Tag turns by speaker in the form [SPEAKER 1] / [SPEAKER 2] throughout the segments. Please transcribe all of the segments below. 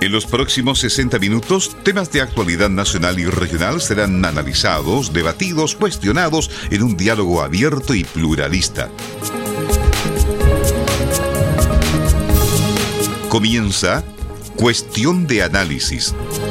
[SPEAKER 1] En los próximos 60 minutos, temas de actualidad nacional y regional serán analizados, debatidos, cuestionados en un diálogo abierto y pluralista. Comienza Cuestión de Análisis.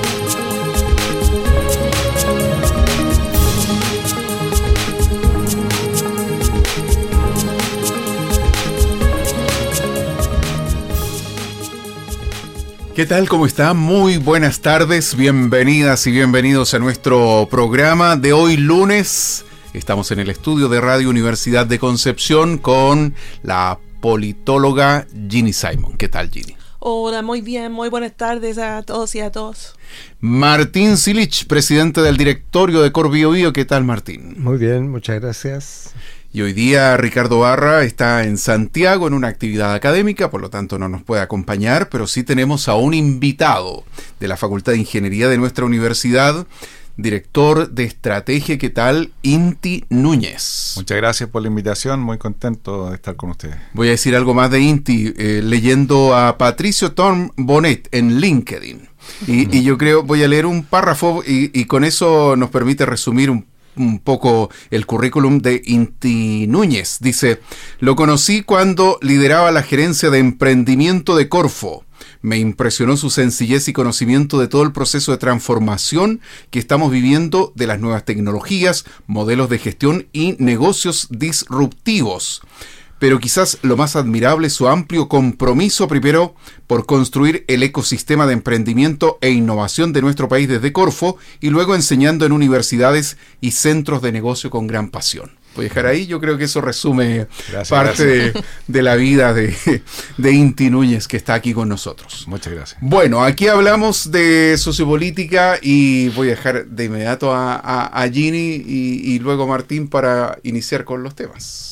[SPEAKER 2] ¿Qué tal? ¿Cómo está? Muy buenas tardes, bienvenidas y bienvenidos a nuestro programa de hoy lunes. Estamos en el estudio de Radio Universidad de Concepción con la politóloga Ginny Simon. ¿Qué tal, Ginny?
[SPEAKER 3] Hola, muy bien, muy buenas tardes a todos y a todos.
[SPEAKER 2] Martín Silich, presidente del directorio de CorBioBio. ¿Qué tal, Martín?
[SPEAKER 4] Muy bien, muchas gracias.
[SPEAKER 2] Y hoy día Ricardo Barra está en Santiago en una actividad académica, por lo tanto no nos puede acompañar, pero sí tenemos a un invitado de la Facultad de Ingeniería de nuestra universidad, director de estrategia. ¿Qué tal? Inti Núñez.
[SPEAKER 5] Muchas gracias por la invitación, muy contento de estar con ustedes.
[SPEAKER 2] Voy a decir algo más de Inti, leyendo a Patricio Tom Bonet en LinkedIn. Y yo creo, voy a leer un párrafo y con eso nos permite resumir un poco el currículum de Inti Núñez. Dice: lo conocí cuando lideraba la gerencia de emprendimiento de Corfo. Me impresionó su sencillez y conocimiento de todo el proceso de transformación que estamos viviendo de las nuevas tecnologías, modelos de gestión y negocios disruptivos. Pero quizás lo más admirable es su amplio compromiso, primero, por construir el ecosistema de emprendimiento e innovación de nuestro país desde Corfo, y luego enseñando en universidades y centros de negocio con gran pasión. Voy a dejar ahí, yo creo que eso resume parte de la vida de Inti Núñez, que está aquí con nosotros.
[SPEAKER 5] Muchas gracias.
[SPEAKER 2] Bueno, aquí hablamos de sociopolítica y voy a dejar de inmediato a Ginny y luego a Martín para iniciar con los temas.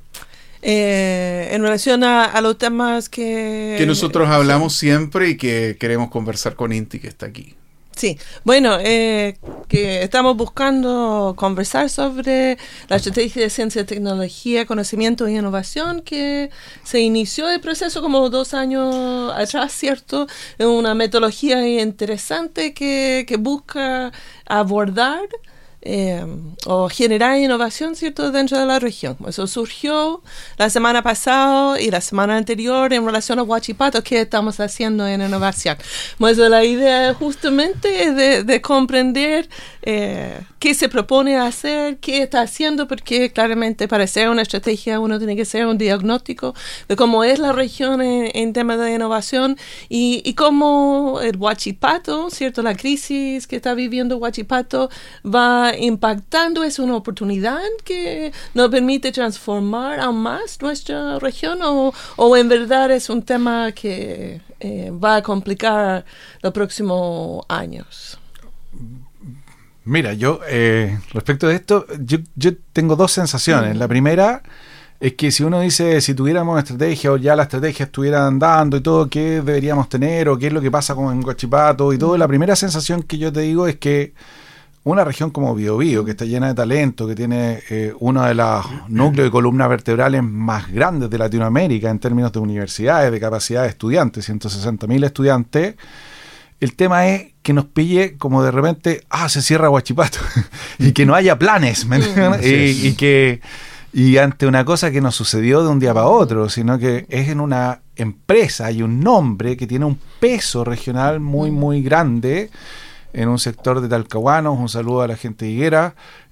[SPEAKER 3] En relación a los temas que
[SPEAKER 2] nosotros hablamos siempre y que queremos conversar con Inti, que está aquí.
[SPEAKER 3] Sí, bueno, que estamos buscando conversar sobre la estrategia de ciencia, tecnología, conocimiento y innovación, que se inició el proceso como 2 años atrás, ¿cierto? Es una metodología interesante que busca abordar o generar innovación, ¿cierto?, dentro de la región. Eso surgió la semana pasada y la semana anterior en relación a Huachipato, que estamos haciendo en innovación. Pues la idea justamente es de comprender qué se propone hacer, qué está haciendo, porque claramente para hacer una estrategia uno tiene que hacer un diagnóstico de cómo es la región en temas de innovación y cómo el Huachipato, ¿cierto?, la crisis que está viviendo Huachipato va impactando. Es una oportunidad que nos permite transformar aún más nuestra región, o en verdad es un tema que va a complicar los próximos años.
[SPEAKER 5] Mira, yo respecto de esto, yo tengo 2 sensaciones. La primera es que si uno dice, si tuviéramos estrategia o ya la estrategia estuviera andando y todo, ¿qué deberíamos tener o qué es lo que pasa con Huachipato y todo? La primera sensación que yo te digo es que una región como BioBio, que está llena de talento, que tiene uno de los núcleos de columnas vertebrales más grandes de Latinoamérica en términos de universidades, de capacidad de estudiantes, 160.000 estudiantes, el tema es que nos pille como de repente, se cierra Huachipato, y que no haya planes, ¿me entiendes? Y ante una cosa que no sucedió de un día para otro, sino que es en una empresa y un nombre que tiene un peso regional muy, muy grande, en un sector de Talcahuanos. Un saludo a la gente de Higuera,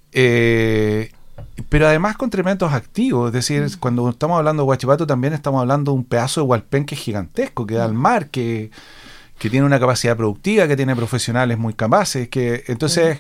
[SPEAKER 5] pero además con tremendos activos. Es decir, cuando estamos hablando de Huachipato también estamos hablando de un pedazo de Hualpén gigantesco, que da al mar, que tiene una capacidad productiva, que tiene profesionales muy capaces, entonces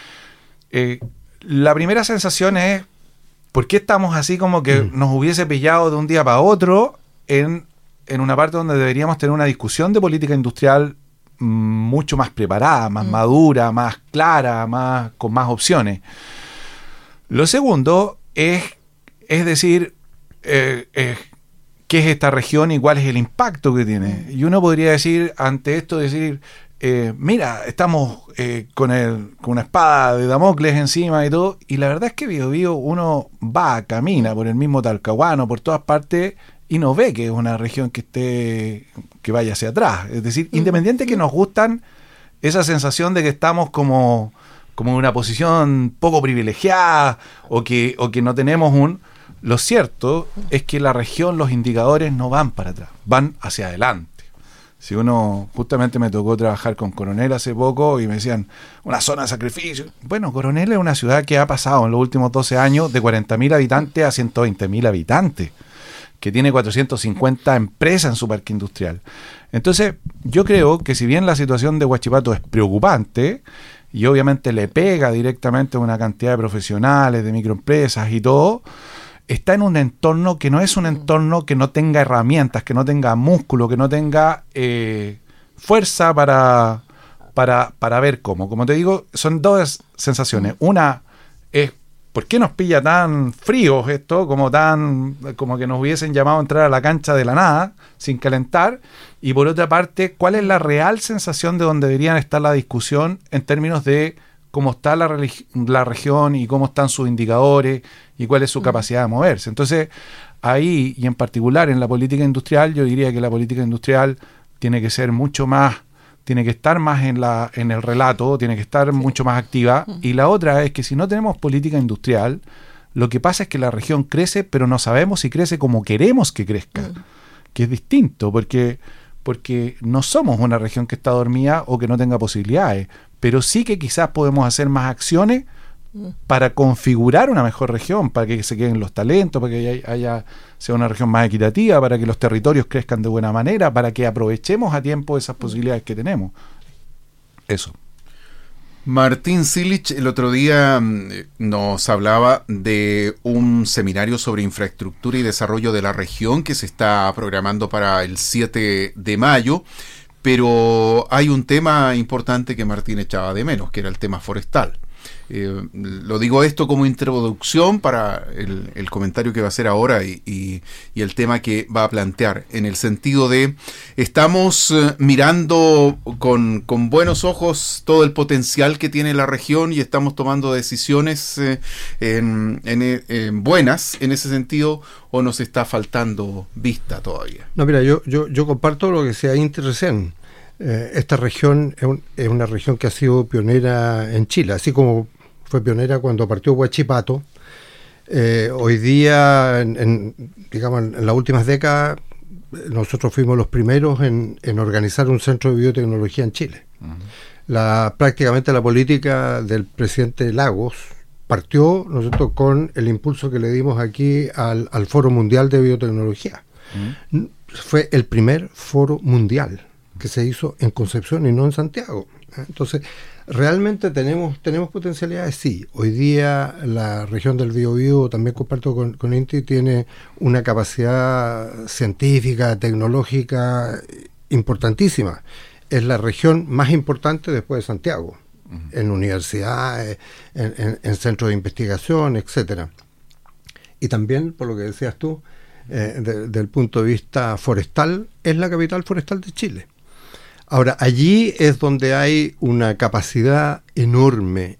[SPEAKER 5] la primera sensación es ¿por qué estamos así como que nos hubiese pillado de un día para otro en una parte donde deberíamos tener una discusión de política industrial mucho más preparada, más madura, más clara, con más opciones? Lo segundo es decir, ¿qué es esta región y cuál es el impacto que tiene? Y uno podría decir, ante esto, mira, estamos con una espada de Damocles encima y todo, y la verdad es que BioBio uno camina por el mismo Talcahuano, por todas partes, y no ve que es una región que vaya hacia atrás. Es decir, independiente que nos gustan esa sensación de que estamos como en una posición poco privilegiada o que no tenemos lo cierto es que la región, los indicadores no van para atrás, van hacia adelante. Si uno, justamente me tocó trabajar con Coronel hace poco y me decían, una zona de sacrificio. Bueno, Coronel es una ciudad que ha pasado en los últimos 12 años de 40.000 habitantes a 120.000 habitantes, que tiene 450 empresas en su parque industrial. Entonces, yo creo que si bien la situación de Huachipato es preocupante, y obviamente le pega directamente a una cantidad de profesionales, de microempresas y todo, está en un entorno que no es un entorno que no tenga herramientas, que no tenga músculo, que no tenga fuerza para ver cómo. Como te digo, son dos sensaciones. Una es, ¿por qué nos pilla tan fríos esto? Como que nos hubiesen llamado a entrar a la cancha de la nada, sin calentar. Y por otra parte, ¿cuál es la real sensación de donde deberían estar la discusión en términos de cómo está la región y cómo están sus indicadores y cuál es su capacidad de moverse? Entonces, ahí, y en particular en la política industrial, yo diría que la política industrial tiene que ser mucho más, tiene que estar más en el relato, tiene que estar mucho más activa. Y la otra es que si no tenemos política industrial, lo que pasa es que la región crece, pero no sabemos si crece como queremos que crezca, que es distinto, porque no somos una región que está dormida o que no tenga posibilidades, pero sí que quizás podemos hacer más acciones para configurar una mejor región, para que se queden los talentos, para que sea una región más equitativa, para que los territorios crezcan de buena manera, para que aprovechemos a tiempo esas posibilidades que tenemos. Eso.
[SPEAKER 2] Martín Silich el otro día nos hablaba de un seminario sobre infraestructura y desarrollo de la región que se está programando para el 7 de mayo, pero hay un tema importante que Martín echaba de menos, que era el tema forestal. Lo digo esto como introducción para el comentario que va a hacer ahora y el tema que va a plantear, en el sentido de estamos mirando con buenos ojos todo el potencial que tiene la región y estamos tomando decisiones buenas en ese sentido, o nos está faltando vista todavía.
[SPEAKER 4] No, mira, yo comparto lo que decía Inti recién. Esta región es una región que ha sido pionera en Chile, así como fue pionera cuando partió Huachipato. Hoy día, en las últimas décadas, nosotros fuimos los primeros en organizar un centro de biotecnología en Chile. Prácticamente la política del presidente Lagos partió, nosotros, con el impulso que le dimos aquí al Foro Mundial de Biotecnología. Fue el primer foro mundial que se hizo en Concepción y no en Santiago. Entonces, realmente tenemos potencialidades, sí. Hoy día la región del Biobío, también comparto con Inti, tiene una capacidad científica, tecnológica importantísima. Es la región más importante después de Santiago, en universidades, en centros de investigación, etcétera. Y también, por lo que decías tú, del punto de vista forestal, es la capital forestal de Chile. Ahora, allí es donde hay una capacidad enorme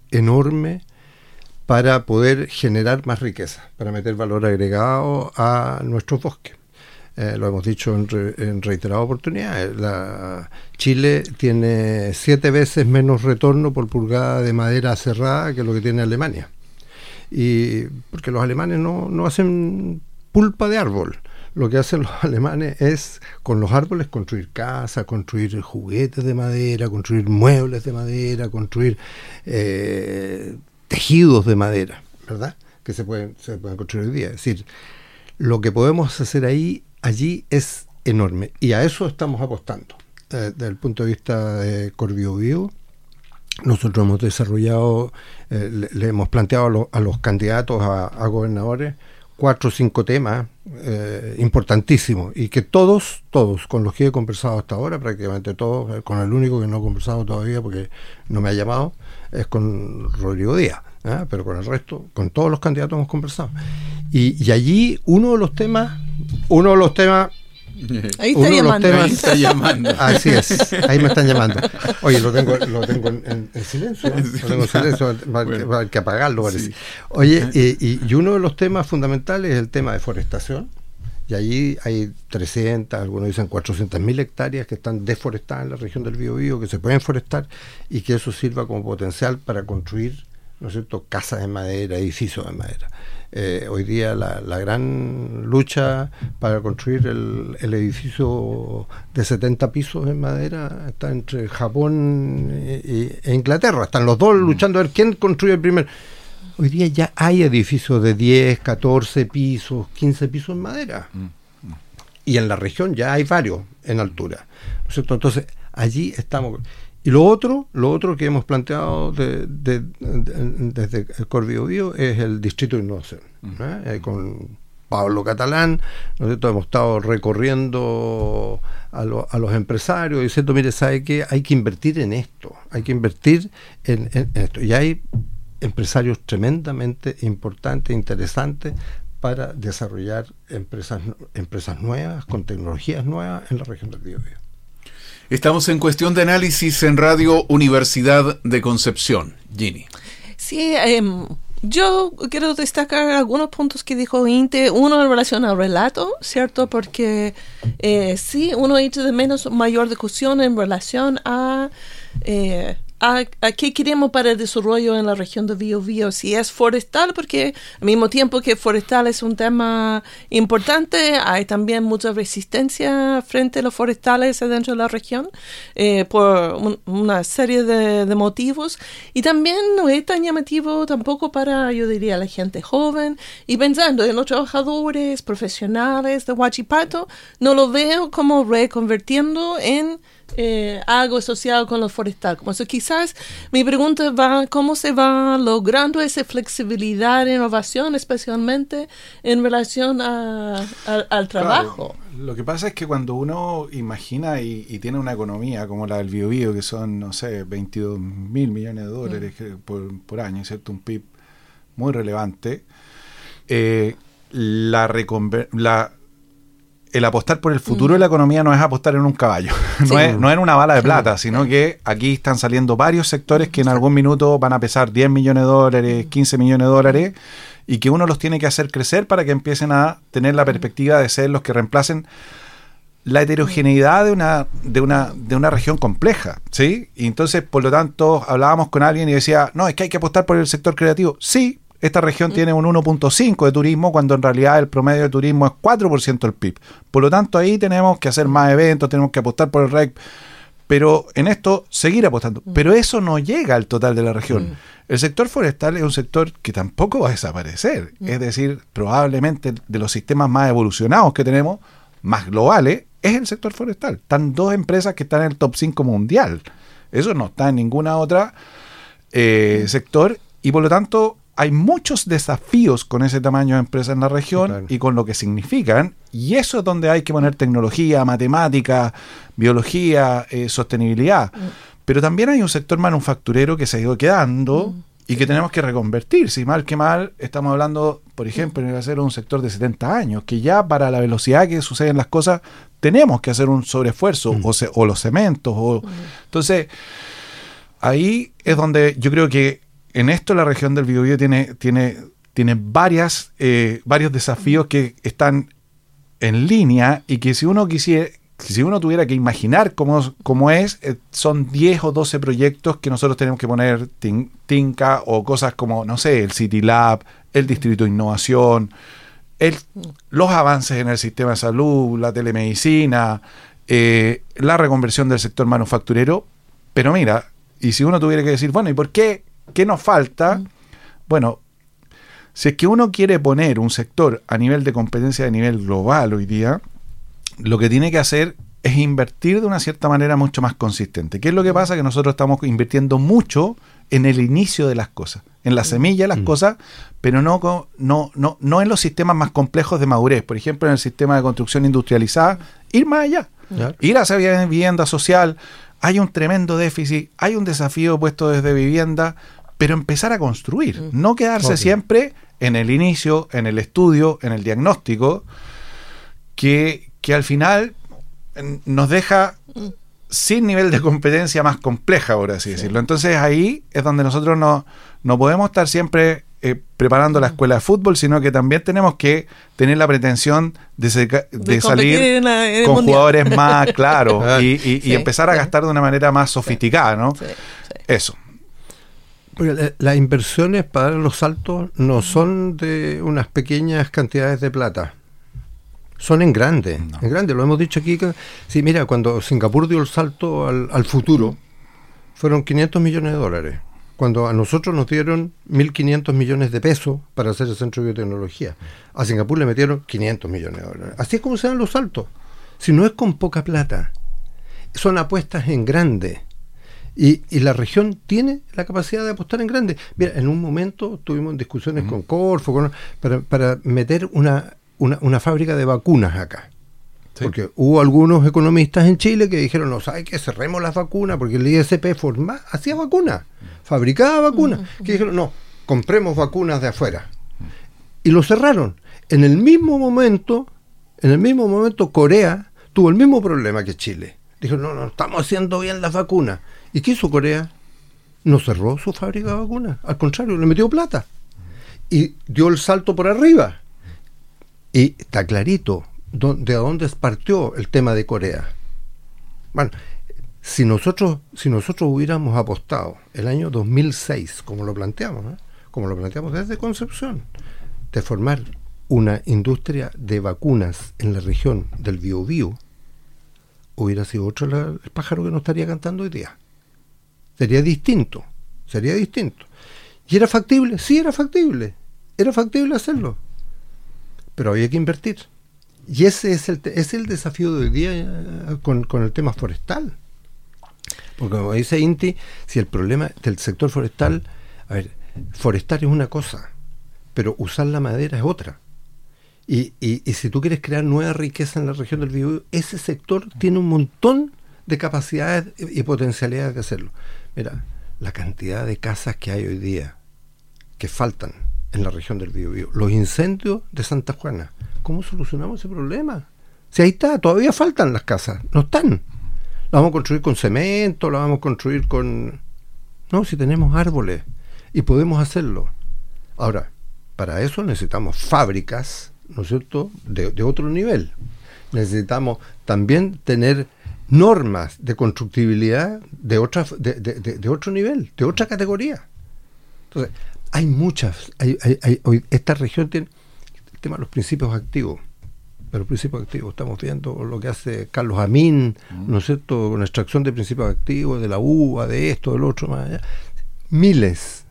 [SPEAKER 4] para poder generar más riqueza, para meter valor agregado a nuestros bosques. Lo hemos dicho en reiteradas oportunidades. Chile tiene 7 veces menos retorno por pulgada de madera cerrada que lo que tiene Alemania. Y porque los alemanes no hacen pulpa de árbol. Lo que hacen los alemanes es, con los árboles, construir casas, construir juguetes de madera, construir muebles de madera, construir tejidos de madera, ¿verdad? Que se pueden construir hoy día. Es decir, lo que podemos hacer allí es enorme. Y a eso estamos apostando. Desde el punto de vista de Corbiobío, nosotros hemos desarrollado, le hemos planteado a los candidatos a gobernadores 4 o 5 temas importantísimos, y que todos con los que he conversado hasta ahora, prácticamente todos, con el único que no he conversado todavía porque no me ha llamado, es con Rodrigo Díaz, pero con el resto, con todos los candidatos hemos conversado. Y allí uno de los temas
[SPEAKER 3] ahí está llamando.
[SPEAKER 4] Así es, ahí me están llamando. Oye, lo tengo en silencio, ¿no? Lo tengo en silencio, va a que apagarlo, parece. Sí. Oye, y uno de los temas fundamentales es el tema de forestación Y allí hay 300, algunos dicen 400.000 hectáreas que están desforestadas en la región del Biobío, que se pueden forestar y que eso sirva como potencial para construir, ¿no es cierto?, casas de madera, edificios de madera. Hoy día la gran lucha para construir el edificio de 70 pisos en madera está entre Japón e Inglaterra. Están los dos luchando a ver quién construye el primero. Hoy día ya hay edificios de 10, 14 pisos, 15 pisos en madera. Y en la región ya hay varios en altura, ¿no es cierto? Entonces, allí estamos. Y lo otro que hemos planteado desde el Core Biobío es el Distrito de Innovación. Con Pablo Catalán, ¿no es cierto? Hemos estado recorriendo a los empresarios diciendo, mire, ¿sabe qué? Hay que invertir en esto, hay que invertir en esto. Y hay empresarios tremendamente importantes, interesantes, para desarrollar empresas nuevas, con tecnologías nuevas en la región del Biobío.
[SPEAKER 2] Estamos en Cuestión de Análisis en Radio Universidad de Concepción. Ginny.
[SPEAKER 3] Sí, yo quiero destacar algunos puntos que dijo Inte. Uno en relación al relato, ¿cierto? Porque sí, uno echa de menos mayor discusión en relación a qué queremos para el desarrollo en la región de Biobío. Si es forestal, porque al mismo tiempo que forestal es un tema importante, hay también mucha resistencia frente a los forestales dentro de la región por una serie de motivos. Y también no es tan llamativo tampoco para, yo diría, la gente joven. Y pensando en los trabajadores profesionales de Huachipato, no lo veo como reconvirtiendo en algo asociado con lo forestal. Como eso, quizás mi pregunta va, ¿cómo se va logrando esa flexibilidad e innovación, especialmente en relación al trabajo?
[SPEAKER 5] Claro, lo que pasa es que cuando uno imagina y tiene una economía como la del Biobío, que son, no sé, 22.000 millones de dólares por año, ¿cierto? Un PIB muy relevante, el apostar por el futuro de la economía no es apostar en un caballo, no es en una bala de plata, sino que aquí están saliendo varios sectores que en algún minuto van a pesar 10 millones de dólares, 15 millones de dólares, y que uno los tiene que hacer crecer para que empiecen a tener la perspectiva de ser los que reemplacen la heterogeneidad de una región compleja, ¿sí? Y entonces, por lo tanto, hablábamos con alguien y decía, no, es que hay que apostar por el sector creativo. Sí, esta región tiene un 1.5 de turismo, cuando en realidad el promedio de turismo es 4% del PIB. Por lo tanto, ahí tenemos que hacer más eventos, tenemos que apostar por el REC, pero en esto seguir apostando. Pero eso no llega al total de la región. El sector forestal es un sector que tampoco va a desaparecer. Es decir, probablemente de los sistemas más evolucionados que tenemos, más globales, es el sector forestal. Están dos empresas que están en el top 5 mundial. Eso no está en ninguna otra sector, y por lo tanto hay muchos desafíos con ese tamaño de empresa en la región, claro, y con lo que significan, y eso es donde hay que poner tecnología, matemática, biología, sostenibilidad. Pero también hay un sector manufacturero que se ha ido quedando y que tenemos que reconvertir. Si mal que mal, estamos hablando, por ejemplo, en el acero, un sector de 70 años, que ya para la velocidad que suceden las cosas, tenemos que hacer un sobreesfuerzo, o los cementos. Entonces, ahí es donde yo creo que en esto la región del Biobío tiene varios desafíos que están en línea, y que si uno tuviera que imaginar cómo es, son 10 o 12 proyectos que nosotros tenemos que poner tinca, o cosas como, no sé, el City Lab, el Distrito de Innovación, los avances en el sistema de salud, la telemedicina, la reconversión del sector manufacturero. Pero mira, y si uno tuviera que decir, bueno, ¿y por qué? ¿Qué nos falta? Bueno, si es que uno quiere poner un sector a nivel de competencia de nivel global hoy día, lo que tiene que hacer es invertir de una cierta manera mucho más consistente. ¿Qué es lo que pasa? Que nosotros estamos invirtiendo mucho en el inicio de las cosas, en la semilla de las cosas, pero no en los sistemas más complejos de madurez. Por ejemplo, en el sistema de construcción industrializada, ir más allá, ir hacia vivienda social. Hay un tremendo déficit, hay un desafío puesto desde vivienda, pero empezar a construir, no quedarse siempre en el inicio, en el estudio, en el diagnóstico, que al final nos deja sin nivel de competencia más compleja, por así decirlo. Entonces ahí es donde nosotros no podemos estar siempre preparando la escuela de fútbol, sino que también tenemos que tener la pretensión de salir con mundial. Jugadores más claros y empezar a gastar de una manera más sofisticada, ¿no? Sí. Eso.
[SPEAKER 4] Porque las inversiones para dar los saltos no son de unas pequeñas cantidades de plata. Son en grande, lo hemos dicho aquí. Sí, mira, cuando Singapur dio el salto al futuro, fueron $500 millones. Cuando a nosotros nos dieron 1.500 millones de pesos para hacer el centro de biotecnología, a Singapur le metieron $500 millones. Así es como se dan los saltos. Si no es con poca plata, son apuestas en grande. Y la región tiene la capacidad de apostar en grande. Mira, en un momento tuvimos discusiones con Corfo para meter una fábrica de vacunas acá. Sí. Porque hubo algunos economistas en Chile que dijeron, no, ¿sabes qué? Cerremos las vacunas, porque el ISP hacía vacunas, fabricaba vacunas. Que dijeron, no, compremos vacunas de afuera. Y lo cerraron. En el mismo momento, Corea tuvo el mismo problema que Chile. Dijeron, no, estamos haciendo bien las vacunas. ¿Y qué hizo Corea? No cerró su fábrica de vacunas. Al contrario, le metió plata. Y dio el salto por arriba. Y está clarito de dónde partió el tema de Corea. Bueno, si nosotros hubiéramos apostado el año 2006, como lo planteamos desde Concepción, de formar una industria de vacunas en la región del Biobío, hubiera sido otro el pájaro que no estaría cantando hoy día. Sería distinto. ¿Y era factible? Sí, era factible hacerlo. Pero había que invertir. Y ese es el desafío de hoy día con el tema forestal. Porque como dice Inti, si el problema del sector forestal, forestar es una cosa, pero usar la madera es otra. Y si tú quieres crear nueva riqueza en la región del Biobío, ese sector tiene un montón de capacidades y potencialidades de hacerlo. Mira, la cantidad de casas que hay hoy día que faltan en la región del Biobío, los incendios de Santa Juana, ¿cómo solucionamos ese problema? Si ahí está, todavía faltan las casas, no están. Las vamos a construir con cemento, las vamos a construir con... No, si tenemos árboles y podemos hacerlo. Ahora, para eso necesitamos fábricas, ¿no es cierto?, de otro nivel. Necesitamos también tener normas de constructibilidad de otro nivel, de otra categoría. Entonces, hay muchas. Esta región tiene el tema de los principios activos. De los principios activos, estamos viendo lo que hace Carlos Amin, ¿no es cierto?, con extracción de principios activos, de la uva, de esto, del otro, más allá. Miles,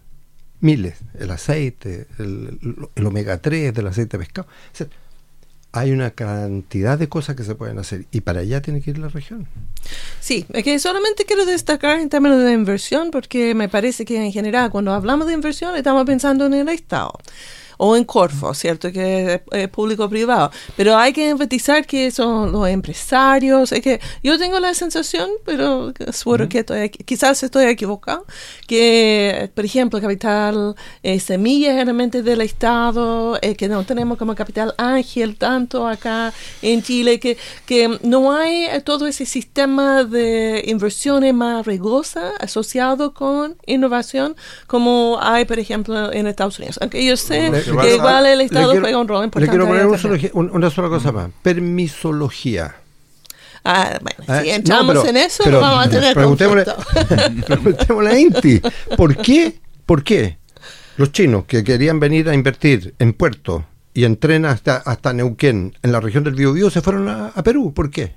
[SPEAKER 4] el aceite, el omega 3 del aceite de pescado. O sea, hay una cantidad de cosas que se pueden hacer y para allá tiene que ir la región.
[SPEAKER 3] Sí, es que solamente quiero destacar en términos de inversión, porque me parece que en general cuando hablamos de inversión estamos pensando en el Estado o en Corfo, ¿cierto?, que es público-privado, pero hay que enfatizar que son los empresarios. Es que yo tengo la sensación, pero seguro que quizás estoy equivocado, que por ejemplo capital semilla generalmente del Estado, que no tenemos como capital ángel tanto acá en Chile, que no hay todo ese sistema de inversiones más rigosa asociado con innovación como hay por ejemplo en Estados Unidos, aunque yo sé que igual el Estado juega un rol importante.
[SPEAKER 4] Le quiero poner una sola cosa más. Permisología.
[SPEAKER 3] Bueno, si entramos en eso, no vamos a tener conflicto.
[SPEAKER 4] Preguntémosle a Inti. ¿Por qué los chinos que querían venir a invertir en Puerto y en tren hasta Neuquén, en la región del Biobío, se fueron a Perú? ¿Por qué?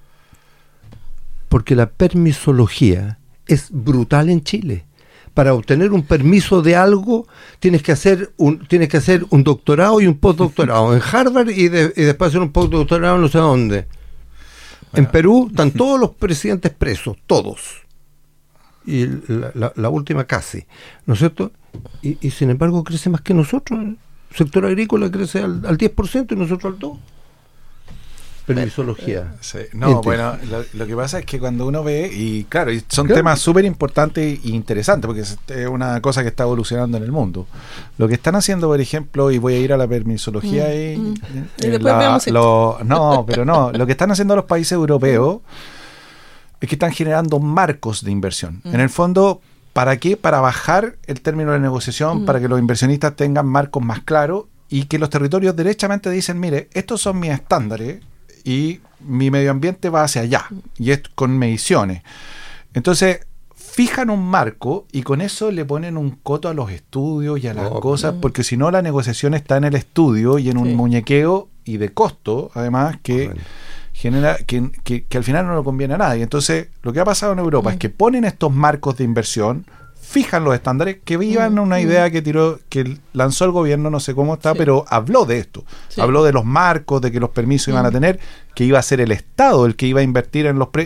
[SPEAKER 4] Porque la permisología es brutal en Chile. Para obtener un permiso de algo tienes que hacer un doctorado y un postdoctorado en Harvard y después hacer un postdoctorado no sé dónde. Bueno. En Perú están todos los presidentes presos, todos. Y la última casi, ¿no es cierto? Y sin embargo crece más que nosotros. El sector agrícola crece al 10% y nosotros al 2%. Permisología.
[SPEAKER 5] Sí. No, bueno, lo que pasa es que cuando uno ve, y claro, son temas súper importantes e interesantes, porque es una cosa que está evolucionando en el mundo. Lo que están haciendo, por ejemplo, y voy a ir a la permisología y después veamos lo que están haciendo los países europeos es que están generando marcos de inversión. En el fondo, ¿Para qué? Para bajar el término de negociación, para que los inversionistas tengan marcos más claros y que los territorios derechamente dicen, mire, estos son mis estándares y mi medio ambiente va hacia allá, y es con mediciones. Entonces, fijan un marco y con eso le ponen un coto a los estudios y a las cosas, porque si no la negociación está en el estudio y en un muñequeo y de costo, además, que genera que al final no le conviene a nadie. Entonces, lo que ha pasado en Europa es que ponen estos marcos de inversión, fijan los estándares, que vivan una idea que lanzó el gobierno, no sé cómo está, pero habló de esto. Habló de los marcos, de que los permisos iban a tener, que iba a ser el Estado el que iba a invertir en los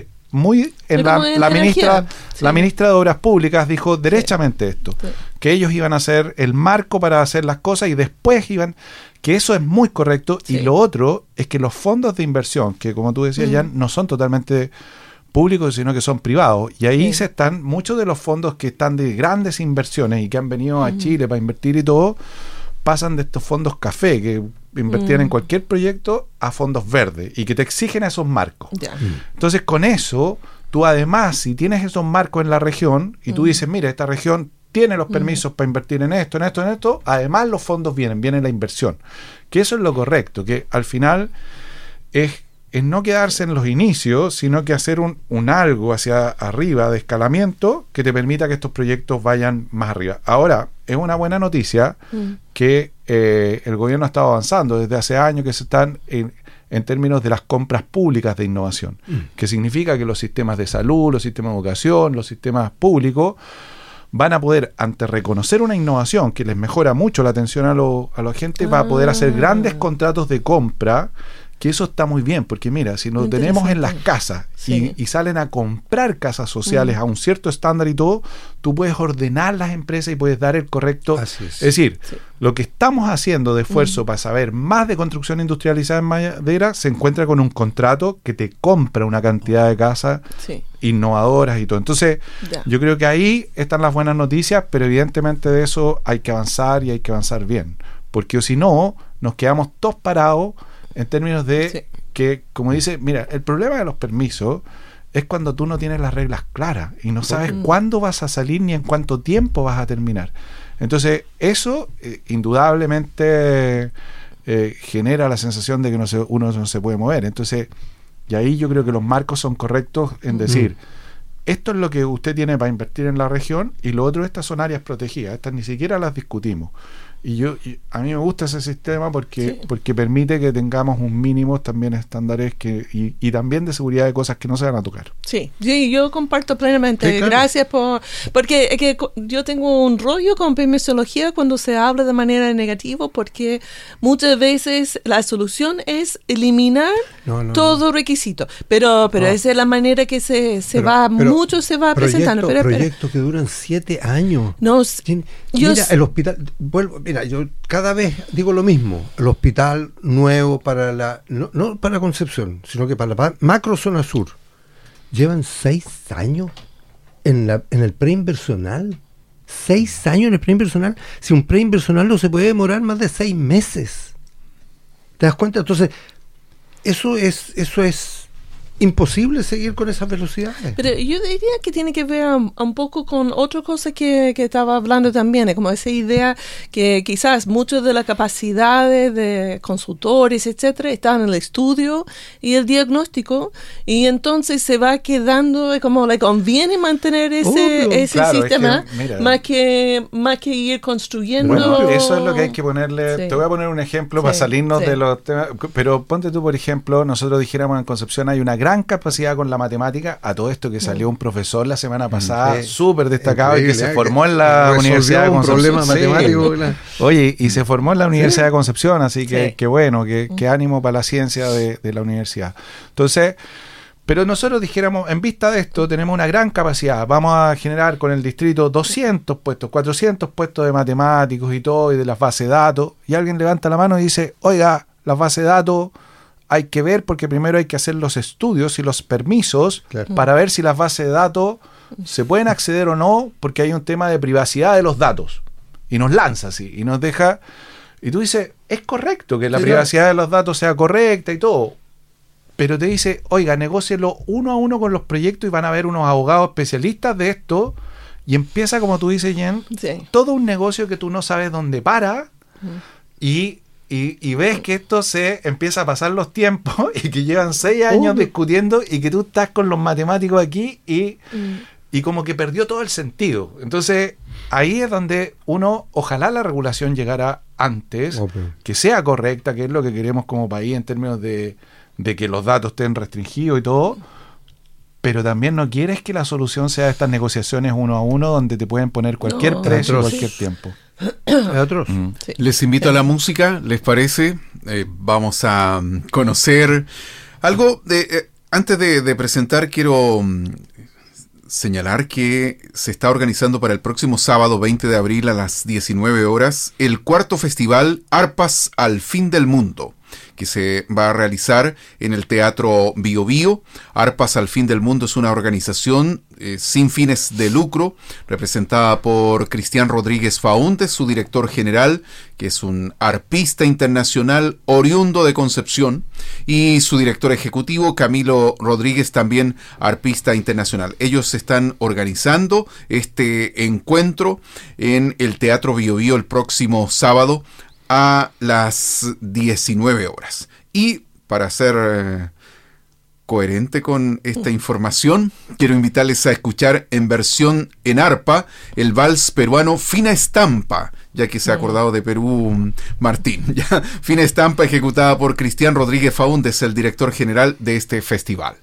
[SPEAKER 5] la ministra de Obras Públicas dijo derechamente esto, que ellos iban a hacer el marco para hacer las cosas y después que eso es muy correcto. Y lo otro es que los fondos de inversión, que como tú decías, Jan, no son totalmente públicos, sino que son privados, y ahí están muchos de los fondos que están de grandes inversiones y que han venido a Chile para invertir y todo, pasan de estos fondos café que invertían en cualquier proyecto a fondos verdes y que te exigen esos marcos. Entonces, con eso, tú además, si tienes esos marcos en la región y tú dices, mira, esta región tiene los permisos para invertir en esto, además los fondos viene la inversión. Que eso es lo correcto, que al final es no quedarse en los inicios, sino que hacer un algo hacia arriba de escalamiento que te permita que estos proyectos vayan más arriba. Ahora, es una buena noticia que el gobierno ha estado avanzando desde hace años, que se están en términos de las compras públicas de innovación, que significa que los sistemas de salud, los sistemas de educación, los sistemas públicos van a poder, ante reconocer una innovación que les mejora mucho la atención a la gente, va a poder hacer grandes contratos de compra, que eso está muy bien, porque mira, si lo tenemos en las casas y salen a comprar casas sociales a un cierto estándar y todo, tú puedes ordenar las empresas y puedes dar el correcto. Es decir, lo que estamos haciendo de esfuerzo para saber más de construcción industrializada en madera se encuentra con un contrato que te compra una cantidad de casas innovadoras y todo. Entonces, yo creo que ahí están las buenas noticias, pero evidentemente de eso hay que avanzar y hay que avanzar bien, porque si no, nos quedamos todos parados en términos de que, como dice, mira, el problema de los permisos es cuando tú no tienes las reglas claras y no sabes cuándo vas a salir ni en cuánto tiempo vas a terminar. Entonces, eso indudablemente genera la sensación de que uno no se puede mover. Entonces, y ahí yo creo que los marcos son correctos en decir, esto es lo que usted tiene para invertir en la región y lo otro, estas son áreas protegidas, estas ni siquiera las discutimos. Y a mí me gusta ese sistema porque permite que tengamos un mínimo también estándares y también de seguridad de cosas que no se van a tocar. Sí, yo comparto plenamente. Sí, claro. Gracias porque es que yo tengo un rollo con permisología cuando se habla de manera negativa, porque muchas veces la solución es eliminar todo requisito. Pero esa es la manera que se va presentando. Proyectos que duran 7 años. Mira, el hospital, yo cada vez digo lo mismo, el hospital nuevo para no para Concepción, sino que para la macro zona sur, llevan 6 años en el preinversional. 6 años en el preinversional. Si un preinversional no se puede demorar más de 6 meses. ¿Te das cuenta? Entonces, eso es imposible seguir con esas velocidades. Pero yo diría que tiene que ver un poco con otra cosa que estaba hablando también, como esa idea que quizás muchas de las capacidades de consultores, etcétera, están en el estudio y el diagnóstico, y entonces se va quedando como le conviene mantener ese sistema, es que, más que ir construyendo. Bueno, eso es lo que hay que ponerle. Te voy a poner un ejemplo para salirnos de los temas, pero ponte tú, por ejemplo, nosotros dijéramos en Concepción hay una gran capacidad con la matemática. A todo esto que salió un profesor la semana pasada súper destacado y que se formó en la Universidad de Concepción. Un problema matemático. Oye, y se formó en la Universidad de Concepción, así que bueno, que ánimo para la ciencia de la universidad. Entonces, pero nosotros dijéramos, en vista de esto, tenemos una gran capacidad, vamos a generar con el distrito 200 puestos, 400 puestos de matemáticos y todo, y de las bases de datos, y alguien levanta la mano y dice, oiga, las bases de datos hay que ver, porque primero hay que hacer los estudios y los permisos para ver si las bases de datos se pueden acceder o no, porque hay un tema de privacidad de los datos. Y nos lanza así, y nos deja... Y tú dices, es correcto que la privacidad de los datos sea correcta y todo, pero te dice, oiga, negócielo uno a uno con los proyectos y van a haber unos abogados especialistas de esto, y empieza, como tú dices, Jen,
[SPEAKER 3] Sí.
[SPEAKER 5] todo un negocio que tú no sabes dónde para, y ves que esto se empieza a pasar los tiempos y que llevan 6 años discutiendo y que tú estás con los matemáticos aquí y como que perdió todo el sentido. Entonces, ahí es donde ojalá la regulación llegara antes, que sea correcta, que es lo que queremos como país en términos de que los datos estén restringidos y todo, pero también no quieres que la solución sea estas negociaciones 1 a 1 donde te pueden poner cualquier precio cualquier tiempo.
[SPEAKER 3] Sí.
[SPEAKER 2] Les invito a la música, ¿les parece? Vamos a conocer algo. Antes de presentar, quiero señalar que se está organizando para el próximo sábado 20 de abril a las 19 horas el cuarto festival Arpas al Fin del Mundo, que se va a realizar en el Teatro Bio Bio. Arpas al Fin del Mundo es una organización sin fines de lucro, representada por Cristian Rodríguez Faúndez, su director general, que es un arpista internacional oriundo de Concepción, y su director ejecutivo, Camilo Rodríguez, también arpista internacional. Ellos están organizando este encuentro en el Teatro Bio Bio el próximo sábado a las 19 horas. Y para ser coherente con esta información, quiero invitarles a escuchar en versión en arpa el vals peruano Fina Estampa, ya que se ha acordado de Perú Martín. ¿Ya? Fina Estampa, ejecutada por Cristian Rodríguez Faúndez, el director general de este festival.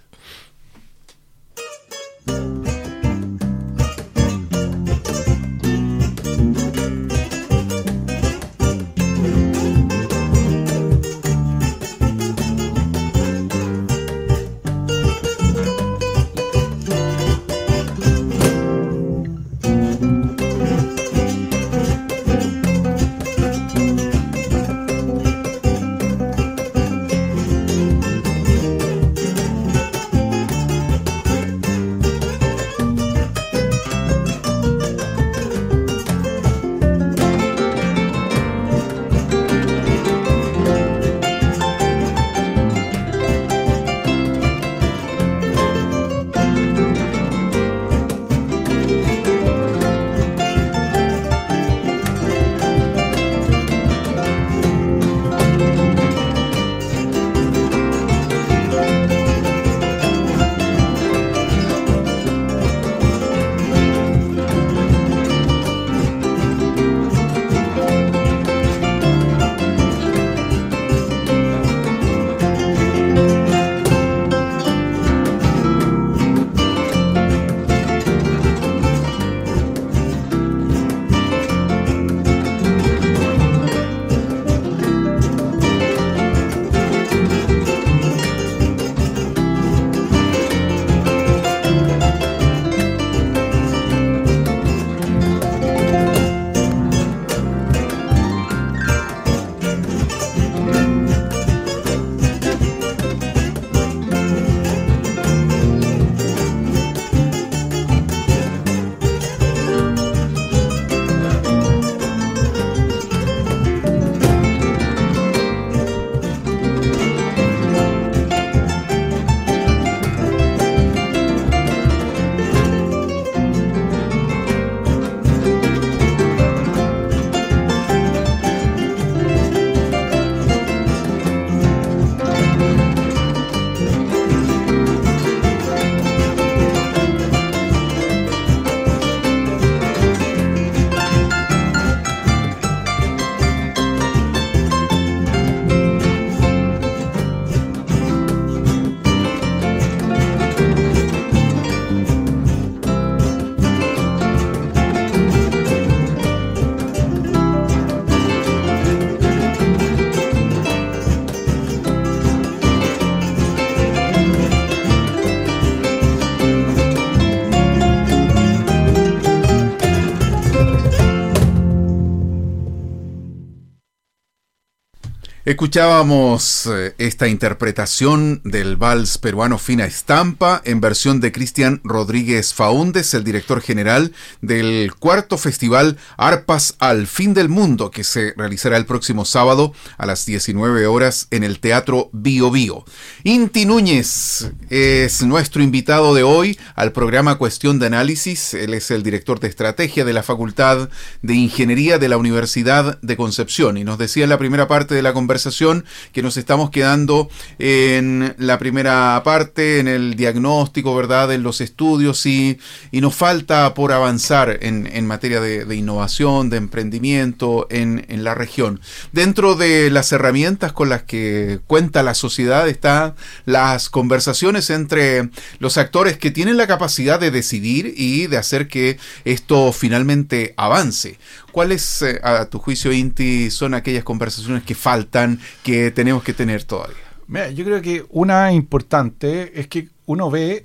[SPEAKER 2] Escuchábamos esta interpretación del vals peruano Fina Estampa en versión de Cristian Rodríguez Faúndez, el director general del cuarto festival Arpas al Fin del Mundo, que se realizará el próximo sábado a las 19 horas en el Teatro Bio Bio. Inti Núñez es nuestro invitado de hoy al programa Cuestión de Análisis. Él es el director de estrategia de la Facultad de Ingeniería de la Universidad de Concepción, y nos decía en la primera parte de la conversación que nos estamos quedando en la primera parte, en el diagnóstico, ¿verdad?, en los estudios, y nos falta por avanzar en materia de innovación, de emprendimiento en la región. Dentro de las herramientas con las que cuenta la sociedad están las conversaciones entre los actores que tienen la capacidad de decidir y de hacer que esto finalmente avance. ¿Cuáles, a tu juicio, Inti, son aquellas conversaciones que faltan, que tenemos que tener todavía?
[SPEAKER 5] Mira, yo creo que una importante es que uno ve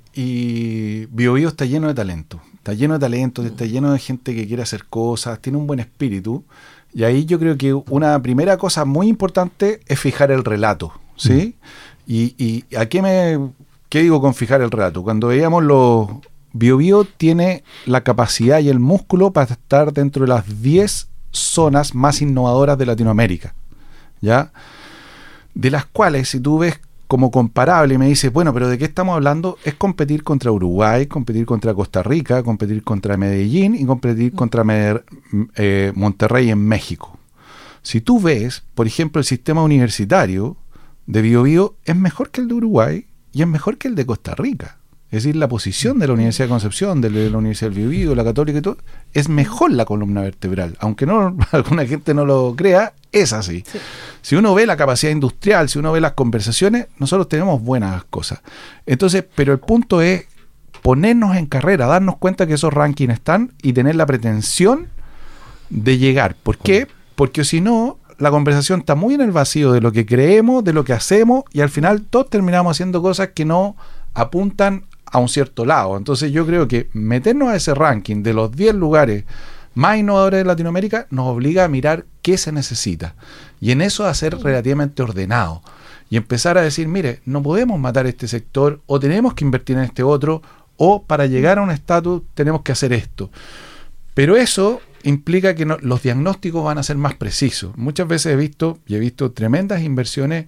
[SPEAKER 5] y Bio Bio está lleno de talento. Está lleno de talento, está lleno de gente que quiere hacer cosas, tiene un buen espíritu. Y ahí yo creo que una primera cosa muy importante es fijar el relato, ¿sí? ¿Y a qué digo con fijar el relato? Cuando veíamos los... Bio Bio tiene la capacidad y el músculo para estar dentro de las 10 zonas más innovadoras de Latinoamérica, ¿ya? De las cuales, si tú ves como comparable y me dices, bueno, pero ¿de qué estamos hablando? Es competir contra Uruguay, competir contra Costa Rica, competir contra Medellín y competir contra Monterrey en México. Si tú ves, por ejemplo, el sistema universitario de Bio Bio es mejor que el de Uruguay y es mejor que el de Costa Rica. Es decir, la posición de la Universidad de Concepción, de la Universidad del Bio Bio, la Católica y todo, es mejor la columna vertebral. Aunque no alguna gente no lo crea, es así. Sí. Si uno ve la capacidad industrial, si uno ve las conversaciones, nosotros tenemos buenas cosas. Entonces, pero el punto es ponernos en carrera, darnos cuenta que esos rankings están y tener la pretensión de llegar. ¿Por qué? Porque si no, la conversación está muy en el vacío de lo que creemos, de lo que hacemos, y al final todos terminamos haciendo cosas que no apuntan a un cierto lado. Entonces yo creo que meternos a ese ranking de los 10 lugares más innovadores de Latinoamérica nos obliga a mirar qué se necesita, y en eso a ser relativamente ordenado y empezar a decir, mire, no podemos matar este sector, o tenemos que invertir en este otro, o para llegar a un estatus tenemos que hacer esto. Pero eso implica que los diagnósticos van a ser más precisos. Muchas veces he visto tremendas inversiones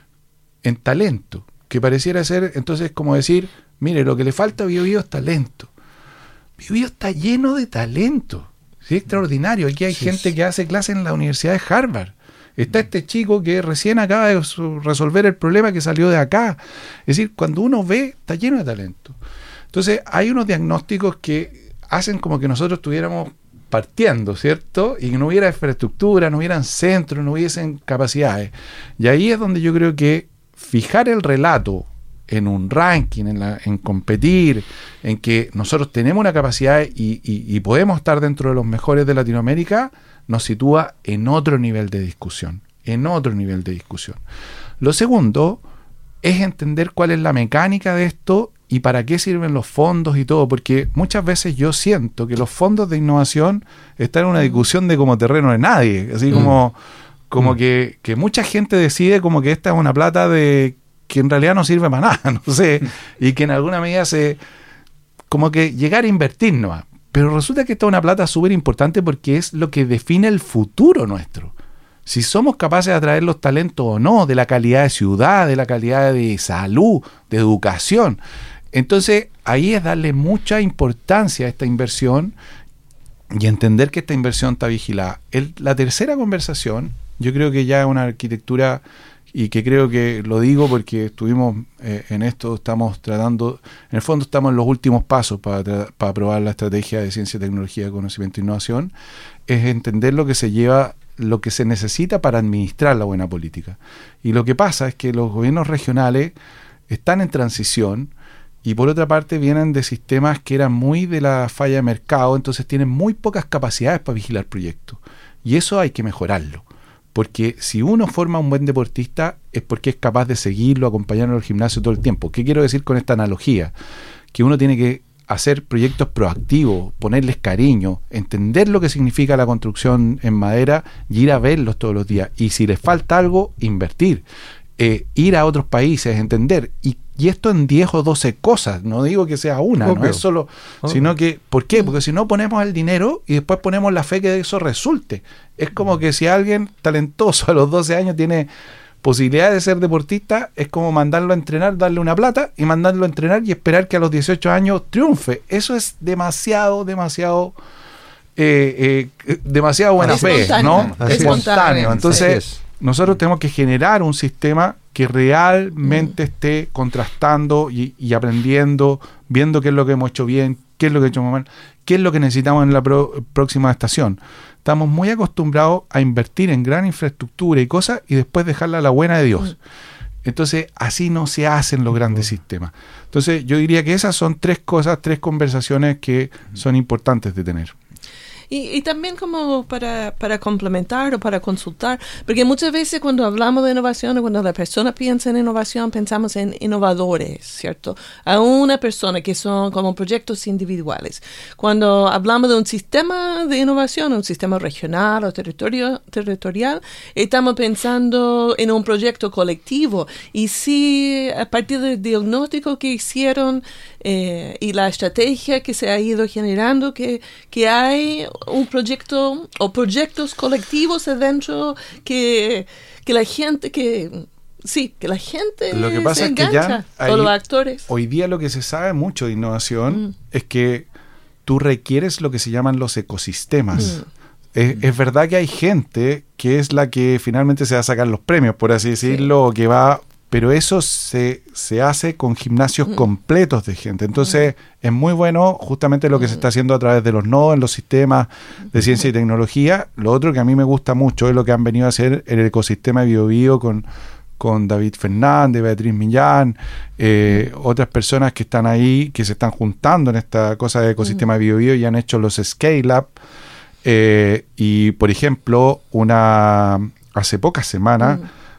[SPEAKER 5] en talento, que pareciera ser entonces como decir, mire, lo que le falta a Bio Bio es talento. Bio Bio está lleno de talento. ¿Sí? Extraordinario. Aquí hay gente que hace clases en la Universidad de Harvard. Está este chico que recién acaba de resolver el problema que salió de acá. Es decir, cuando uno ve, está lleno de talento. Entonces, hay unos diagnósticos que hacen como que nosotros estuviéramos partiendo, ¿cierto? Y que no hubiera infraestructura, no hubieran centros, no hubiesen capacidades. Y ahí es donde yo creo que fijar el relato en un ranking, en competir, en que nosotros tenemos una capacidad y podemos estar dentro de los mejores de Latinoamérica, nos sitúa en otro nivel de discusión, Lo segundo es entender cuál es la mecánica de esto y para qué sirven los fondos y todo, porque muchas veces yo siento que los fondos de innovación están en una discusión de como terreno de nadie, así como que mucha gente decide como que esta es una plata que en realidad no sirve para nada, no sé, y que en alguna medida como que llegar a invertir nomás. Pero resulta que esta es una plata súper importante porque es lo que define el futuro nuestro. Si somos capaces de atraer los talentos o no, de la calidad de ciudad, de la calidad de salud, de educación. Entonces, ahí es darle mucha importancia a esta inversión y entender que esta inversión está vigilada. La tercera conversación, yo creo que ya es una arquitectura, y que creo que lo digo porque estuvimos en esto, estamos tratando, en el fondo estamos en los últimos pasos para aprobar la estrategia de ciencia, tecnología, conocimiento e innovación, es entender lo que se necesita para administrar la buena política. Y lo que pasa es que los gobiernos regionales están en transición y por otra parte vienen de sistemas que eran muy de la falla de mercado, entonces tienen muy pocas capacidades para vigilar proyectos. Y eso hay que mejorarlo. Porque si uno forma un buen deportista es porque es capaz de seguirlo, acompañarlo al gimnasio todo el tiempo. ¿Qué quiero decir con esta analogía? Que uno tiene que hacer proyectos proactivos, ponerles cariño, entender lo que significa la construcción en madera y ir a verlos todos los días. Y si les falta algo, invertir. Ir a otros países, entender. Y esto en 10 o 12 cosas. No digo que sea una, no es solo... Sino que... ¿Por qué? Porque si no ponemos el dinero y después ponemos la fe que eso resulte. Es como que si alguien talentoso a los 12 años tiene posibilidad de ser deportista, es como mandarlo a entrenar, darle una plata y mandarlo a entrenar y esperar que a los 18 años triunfe. Eso es demasiado buena fe, ¿no? Espontáneo. Entonces, nosotros tenemos que generar un sistema que realmente esté contrastando y aprendiendo, viendo qué es lo que hemos hecho bien, qué es lo que hemos hecho mal, qué es lo que necesitamos en la próxima estación. Estamos muy acostumbrados a invertir en gran infraestructura y cosas y después dejarla a la buena de Dios. Entonces, así no se hacen los grandes sistemas. Entonces, yo diría que esas son 3 cosas, 3 conversaciones que son importantes de tener.
[SPEAKER 3] Y también como para complementar o para consultar, porque muchas veces cuando hablamos de innovación o cuando la persona piensa en innovación, pensamos en innovadores, ¿cierto? A una persona que son como proyectos individuales. Cuando hablamos de un sistema de innovación, un sistema regional o territorial, estamos pensando en un proyecto colectivo. Y si a partir del diagnóstico que hicieron y la estrategia que se ha ido generando, que hay un proyecto o proyectos colectivos adentro que la gente
[SPEAKER 5] lo que pasa
[SPEAKER 3] se
[SPEAKER 5] es que
[SPEAKER 3] engancha,
[SPEAKER 5] ya
[SPEAKER 3] o los actores.
[SPEAKER 5] Hoy día lo que se sabe mucho de innovación es que tú requieres lo que se llaman los ecosistemas. Es verdad que hay gente que es la que finalmente se va a sacar los premios, por así decirlo, o que va... Pero eso se hace con gimnasios completos de gente. Entonces, es muy bueno justamente lo que se está haciendo a través de los nodos en los sistemas de ciencia y tecnología. Lo otro que a mí me gusta mucho es lo que han venido a hacer el ecosistema de BioBio con David Fernández, Beatriz Millán, otras personas que están ahí, que se están juntando en esta cosa de ecosistema de BioBio y han hecho los Scale Up. Y, por ejemplo, hace pocas semanas...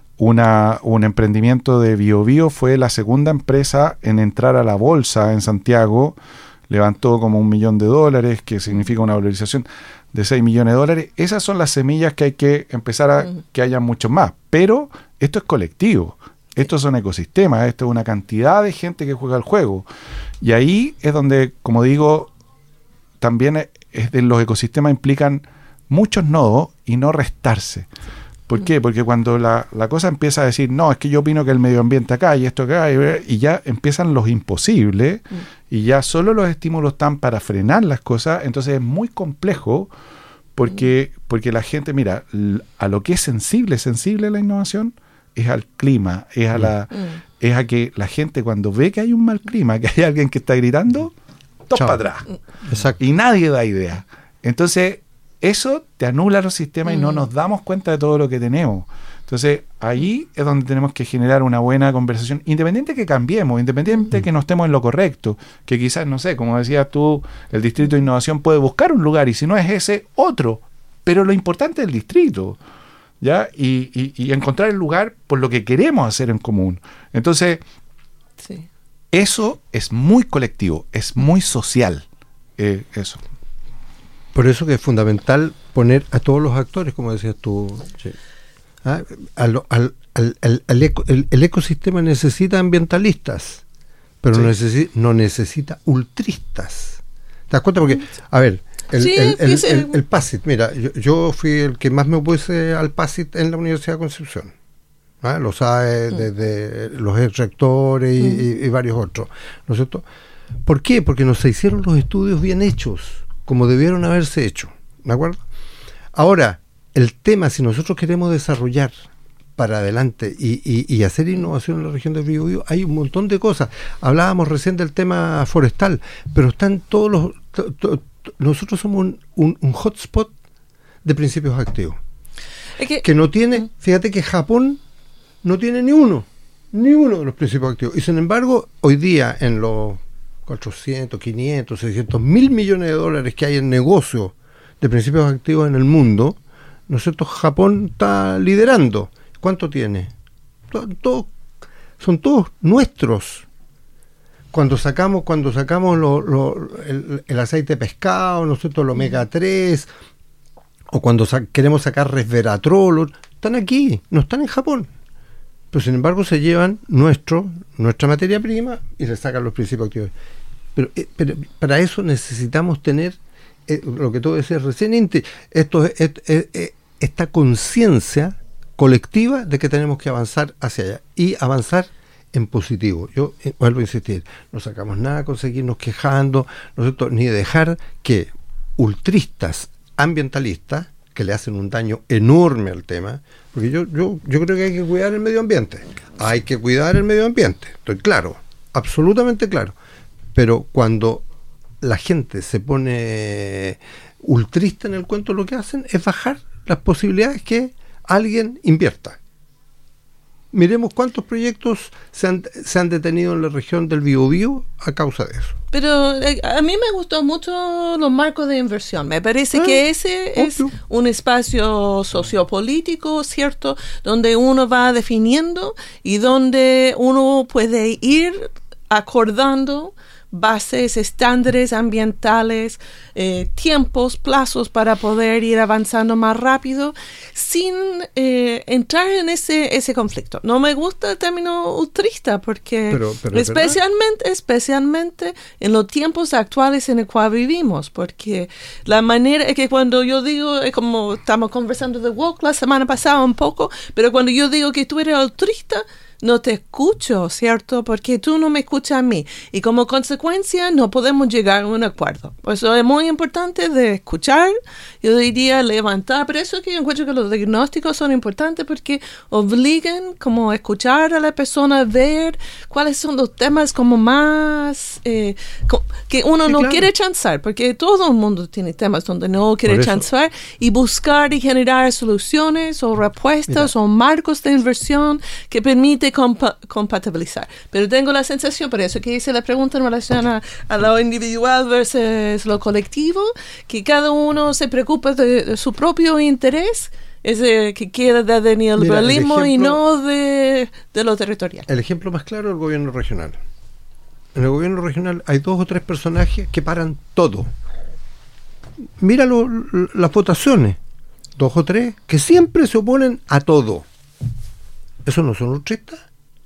[SPEAKER 5] Un emprendimiento de BioBio fue la segunda empresa en entrar a la bolsa en Santiago, levantó como $1 millón, que significa una valorización de $6 millones. Esas son las semillas que hay que empezar a que haya muchos más, pero esto es colectivo, estos son ecosistemas, esto es una cantidad de gente que juega el juego, y ahí es donde, como digo, también los ecosistemas implican muchos nodos y no restarse. ¿Por qué? Porque cuando la cosa empieza a decir, no, es que yo opino que el medio ambiente acá y esto acá, y ya empiezan los imposibles, y ya solo los estímulos están para frenar las cosas, entonces es muy complejo, porque la gente, mira, a lo que es sensible la innovación, es al clima, es a que la gente cuando ve que hay un mal clima, que hay alguien que está gritando, todo para atrás.
[SPEAKER 4] Exacto.
[SPEAKER 5] Y nadie da idea. Entonces, eso te anula los sistemas y no nos damos cuenta de todo lo que tenemos. Entonces, ahí es donde tenemos que generar una buena conversación, independiente que cambiemos, independiente que no estemos en lo correcto, que quizás, no sé, como decías tú, el distrito de innovación puede buscar un lugar y si no es ese, otro. Pero lo importante es el distrito, ¿ya? Y encontrar el lugar por lo que queremos hacer en común. Entonces, eso es muy colectivo, es muy social, eso.
[SPEAKER 4] Por eso que es fundamental poner a todos los actores, como decías tú. Sí. El ecosistema necesita ambientalistas, pero no necesita ultristas. ¿Te das cuenta? Porque, a ver, el PASIT, mira, yo fui el que más me opuse al PASIT en la Universidad de Concepción. Lo sabe desde los ex rectores y varios otros, ¿no es cierto? ¿Por qué? Porque no se hicieron los estudios bien hechos, como debieron haberse hecho, ¿de acuerdo? Ahora, el tema, si nosotros queremos desarrollar para adelante y hacer innovación en la región del Biobío, hay un montón de cosas. Hablábamos recién del tema forestal, pero están todos nosotros somos un hotspot de principios activos. Que no tiene, fíjate que Japón no tiene ni uno de los principios activos. Y sin embargo, hoy día en los 400, 500, 600 mil millones de dólares que hay en negocio de principios activos en el mundo, ¿no es cierto? Japón está liderando. ¿Cuánto tiene? Son todos nuestros. cuando sacamos el aceite de pescado, ¿no es cierto?, el omega 3, o cuando queremos sacar resveratrol, están aquí, no están en Japón. Pero sin embargo se llevan nuestra materia prima y le sacan los principios activos. Pero para eso necesitamos tener lo que tú decías recién, Inti, esta conciencia colectiva de que tenemos que avanzar hacia allá y avanzar en positivo. Yo vuelvo a insistir, no sacamos nada con seguirnos quejando, nosotros, ni dejar que ultristas ambientalistas, que le hacen un daño enorme al tema, porque yo creo que hay que cuidar el medio ambiente. Hay que cuidar el medio ambiente, estoy claro, absolutamente claro. Pero cuando la gente se pone ultrista en el cuento, lo que hacen es bajar las posibilidades que alguien invierta. Miremos cuántos proyectos se han detenido en la región del Biobío a causa de eso.
[SPEAKER 3] Pero a mí me gustó mucho los marcos de inversión. Me parece que ese es un espacio sociopolítico, ¿cierto? Donde uno va definiendo y donde uno puede ir acordando bases, estándares ambientales, tiempos, plazos para poder ir avanzando más rápido sin entrar en ese conflicto. No me gusta el término ultrista porque pero especialmente en los tiempos actuales en el cual vivimos, porque la manera es que cuando yo digo, es como estamos conversando de woke la semana pasada un poco, pero cuando yo digo que tú eres ultrista, no te escucho, ¿cierto? Porque tú no me escuchas a mí. Y como consecuencia no podemos llegar a un acuerdo. Por eso es muy importante de escuchar, yo diría levantar. Por eso es que yo encuentro que los diagnósticos son importantes porque obligan como a escuchar a la persona, a ver cuáles son los temas como más que uno no quiere chanzar. Porque todo el mundo tiene temas donde no quiere chanzar y buscar y generar soluciones o respuestas o marcos de inversión que permite compatibilizar. Pero tengo la sensación, por eso que hice la pregunta en relación a lo individual versus lo colectivo, que cada uno se preocupa de su propio interés, que quiera del neoliberalismo y no de lo territorial.
[SPEAKER 4] El ejemplo más claro es el gobierno regional. En el gobierno regional hay 2 o 3 personajes que paran todo. Mira las votaciones. 2 o 3 que siempre se oponen a todo. ¿Eso no son ultristas?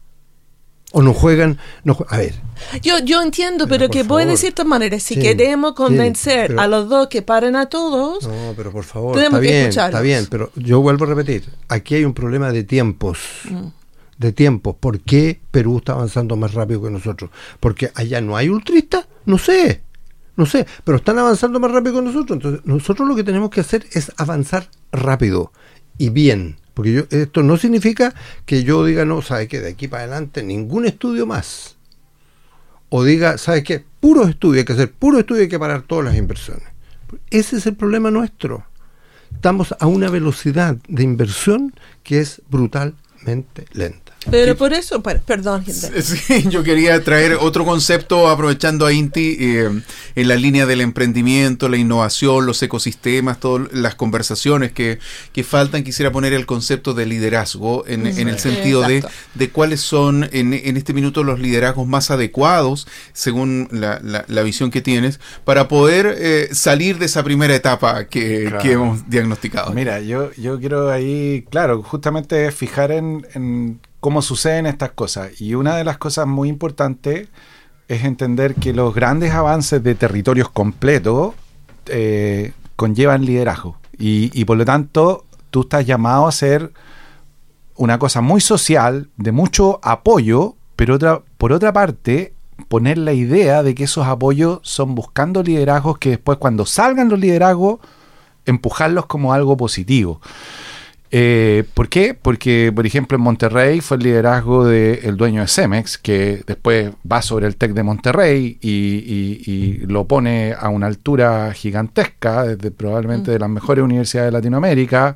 [SPEAKER 4] ¿O no juegan? A ver.
[SPEAKER 3] Yo entiendo, pero que voy a decir de esta manera, si queremos convencer a los dos que paren a todos,
[SPEAKER 4] no, pero por favor, está bien, pero yo vuelvo a repetir, aquí hay un problema de tiempos. De tiempos. ¿Por qué Perú está avanzando más rápido que nosotros? ¿Porque allá no hay ultristas? No sé, pero están avanzando más rápido que nosotros. Entonces, nosotros lo que tenemos que hacer es avanzar rápido y bien. Porque esto no significa que yo diga, no, ¿sabe qué? De aquí para adelante ningún estudio más. O diga, ¿sabe qué? Puros estudios, hay que hacer puro estudio, hay que parar todas las inversiones. Ese es el problema nuestro. Estamos a una velocidad de inversión que es brutalmente lenta.
[SPEAKER 3] Pero por eso, perdón, Hilda.
[SPEAKER 2] Sí, yo quería traer otro concepto aprovechando a Inti en la línea del emprendimiento, la innovación, los ecosistemas, todas las conversaciones que faltan. Quisiera poner el concepto de liderazgo en el sentido de cuáles son en este minuto los liderazgos más adecuados según la visión que tienes para poder salir de esa primera etapa que hemos diagnosticado.
[SPEAKER 5] Mira, yo quiero ahí, claro, justamente fijar en cómo suceden estas cosas. Y una de las cosas muy importantes es entender que los grandes avances de territorios completos conllevan liderazgo. Y por lo tanto, tú estás llamado a hacer una cosa muy social, de mucho apoyo, pero por otra parte, poner la idea de que esos apoyos son buscando liderazgos que después, cuando salgan los liderazgos, empujarlos como algo positivo. ¿Por qué? Porque, por ejemplo, en Monterrey fue el liderazgo del dueño de Cemex, que después va sobre el TEC de Monterrey y lo pone a una altura gigantesca, desde probablemente de las mejores universidades de Latinoamérica,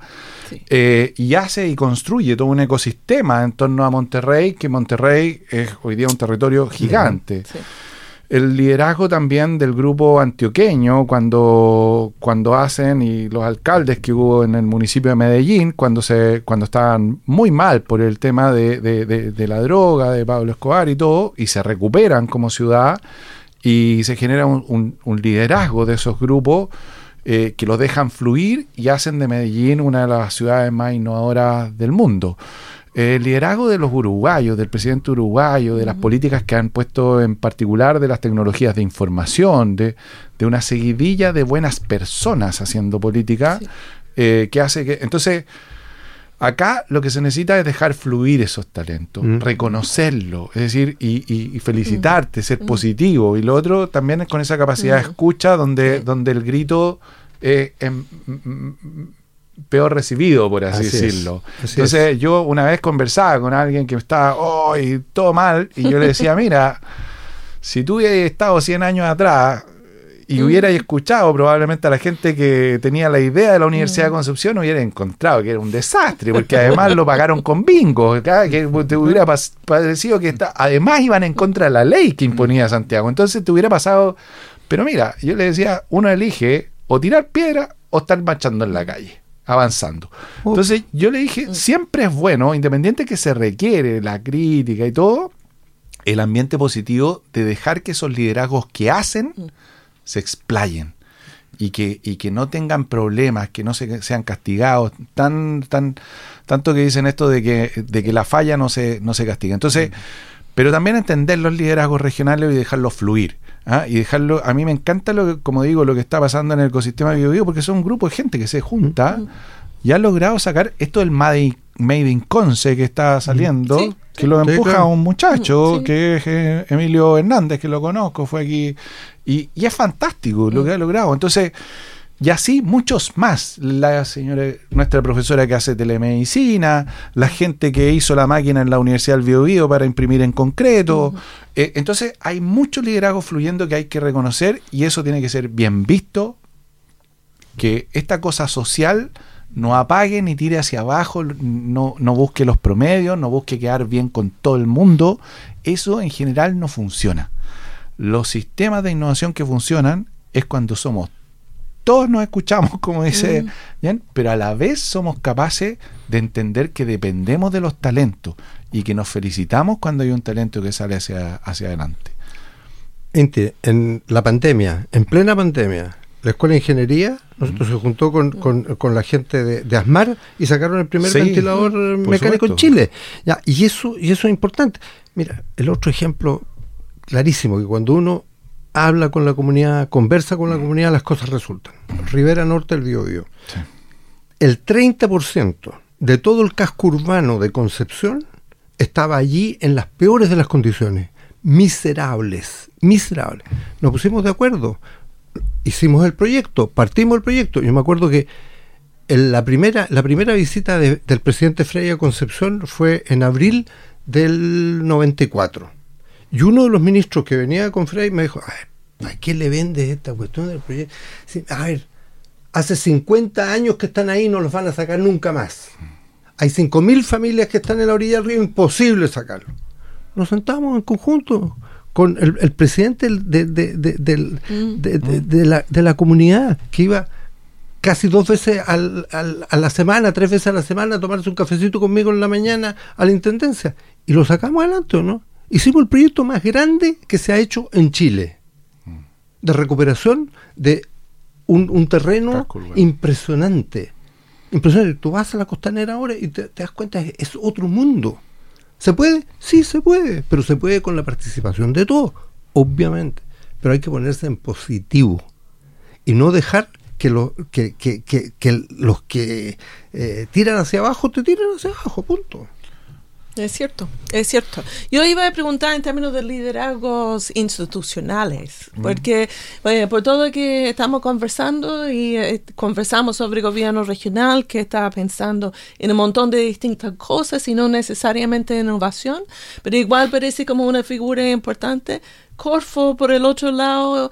[SPEAKER 5] y hace y construye todo un ecosistema en torno a Monterrey, que Monterrey es hoy día un territorio gigante. el liderazgo también del grupo antioqueño cuando hacen, y los alcaldes que hubo en el municipio de Medellín cuando estaban muy mal por el tema de la droga de Pablo Escobar y todo, y se recuperan como ciudad y se genera un liderazgo de esos grupos que los dejan fluir y hacen de Medellín una de las ciudades más innovadoras del mundo. El liderazgo de los uruguayos, del presidente uruguayo, de las políticas que han puesto, en particular de las tecnologías de información, de una seguidilla de buenas personas haciendo política, que hace que... Entonces, acá lo que se necesita es dejar fluir esos talentos, reconocerlo, es decir, y felicitarte, ser positivo. Y lo otro también es con esa capacidad de escucha donde el grito es peor recibido, por así decirlo. Entonces yo una vez conversaba con alguien que estaba todo mal, y yo le decía, mira, si tú hubieras estado 100 años atrás y hubieras escuchado probablemente a la gente que tenía la idea de la Universidad de Concepción, hubieras encontrado que era un desastre, porque además lo pagaron con bingo, que te hubiera parecido que además iban en contra de la ley que imponía Santiago. Entonces te hubiera pasado, pero mira, yo le decía, uno elige o tirar piedra o estar marchando en la calle, avanzando. Entonces yo le dije, siempre es bueno, independiente que se requiere la crítica y todo, el ambiente positivo de dejar que esos liderazgos que hacen se explayen y que no tengan problemas, que no sean castigados, tanto que dicen esto de que la falla no se castiga. Entonces, pero también entender los liderazgos regionales y dejarlos fluir. Y dejarlo, a mí me encanta como digo, lo que está pasando en el ecosistema de Biobío, porque son un grupo de gente que se junta y ha logrado sacar esto del Made in Conce que está saliendo, que lo empuja un muchacho que es Emilio Hernández, que lo conozco, fue aquí, y es fantástico lo que ha logrado. Entonces, y así muchos más, nuestra profesora que hace telemedicina, la gente que hizo la máquina en la Universidad del Biobío para imprimir en concreto. Entonces hay mucho liderazgo fluyendo que hay que reconocer, y eso tiene que ser bien visto, que esta cosa social no apague ni tire hacia abajo, no busque los promedios, no busque quedar bien con todo el mundo. Eso en general no funciona. Los sistemas de innovación que funcionan es cuando todos nos escuchamos, como dice Jan, pero a la vez somos capaces de entender que dependemos de los talentos y que nos felicitamos cuando hay un talento que sale hacia adelante.
[SPEAKER 4] En la pandemia, en plena pandemia, la Escuela de Ingeniería se juntó con la gente de ASMAR y sacaron el primer ventilador mecánico en Chile. Y eso es importante. Mira, el otro ejemplo clarísimo, que cuando uno habla con la comunidad, conversa con la comunidad, las cosas resultan. Ribera Norte del Biobío. Sí. El 30% de todo el casco urbano de Concepción estaba allí en las peores de las condiciones. Miserables. Nos pusimos de acuerdo. Hicimos el proyecto, partimos el proyecto. Yo me acuerdo que la primera visita del presidente Frey a Concepción fue en abril del 94. Y uno de los ministros que venía con Frey me dijo, ¿a qué le vendes esta cuestión del proyecto? Sí, a ver, hace 50 años que están ahí, no los van a sacar nunca más. Hay 5.000 familias que están en la orilla del río, imposible sacarlo. Nos sentamos en conjunto con el presidente de la comunidad, que iba casi 2 veces a la semana, 3 veces a la semana a tomarse un cafecito conmigo en la mañana a la intendencia, y lo sacamos adelante, ¿o no? Hicimos el proyecto más grande que se ha hecho en Chile, de recuperación de un terreno impresionante. Tú vas a la Costanera ahora y te das cuenta, es otro mundo. ¿Se puede? Sí, se puede, pero se puede con la participación de todos, obviamente. Pero hay que ponerse en positivo y no dejar que los que tiran hacia abajo te tiran hacia abajo, punto.
[SPEAKER 3] Es cierto. Yo iba a preguntar en términos de liderazgos institucionales, porque por todo lo que estamos conversando y conversamos sobre gobierno regional, que está pensando en un montón de distintas cosas y no necesariamente innovación, pero igual parece como una figura importante. Corfo, por el otro lado,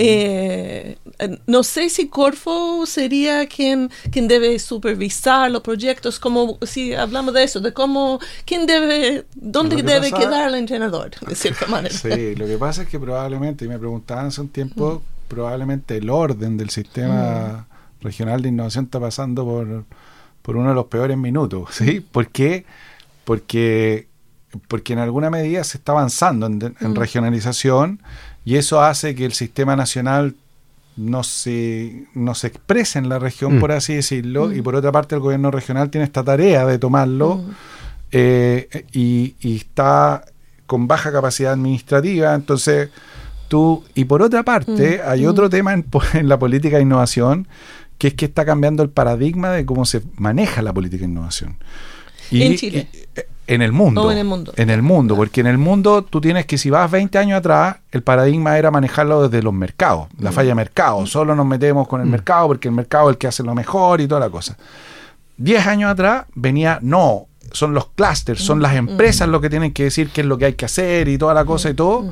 [SPEAKER 3] no sé si Corfo sería quien debe supervisar los proyectos, como si hablamos de eso, de cómo, dónde debe quedar el entrenador, de cierta manera.
[SPEAKER 5] Sí, lo que pasa es que probablemente, y me preguntaban hace un tiempo, probablemente el orden del sistema regional de innovación está pasando por uno de los peores minutos, ¿sí? ¿Por qué? Porque en alguna medida se está avanzando en regionalización, y eso hace que el sistema nacional no se exprese en la región, por así decirlo, y por otra parte el gobierno regional tiene esta tarea de tomarlo, y está con baja capacidad administrativa. Entonces y por otra parte hay otro tema en la política de innovación, que es que está cambiando el paradigma de cómo se maneja la política de innovación.
[SPEAKER 3] ¿En Chile?
[SPEAKER 5] En el mundo.
[SPEAKER 3] ¿O en el mundo?
[SPEAKER 5] En el mundo, porque en el mundo tú tienes que, si vas 20 años atrás, el paradigma era manejarlo desde los mercados, la falla de mercado. Solo nos metemos con el mercado porque el mercado es el que hace lo mejor y toda la cosa. 10 años atrás venía, no, son los clústeres, son las empresas lo que tienen que decir qué es lo que hay que hacer y toda la cosa y todo.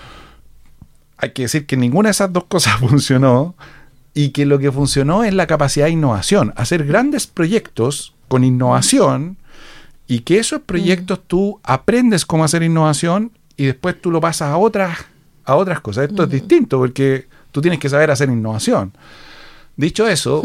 [SPEAKER 5] Hay que decir que ninguna de esas dos cosas funcionó, y que lo que funcionó es la capacidad de innovación, hacer grandes proyectos con innovación, y que esos proyectos tú aprendes cómo hacer innovación y después tú lo pasas a otras cosas. Esto es distinto, porque tú tienes que saber hacer innovación. Dicho eso,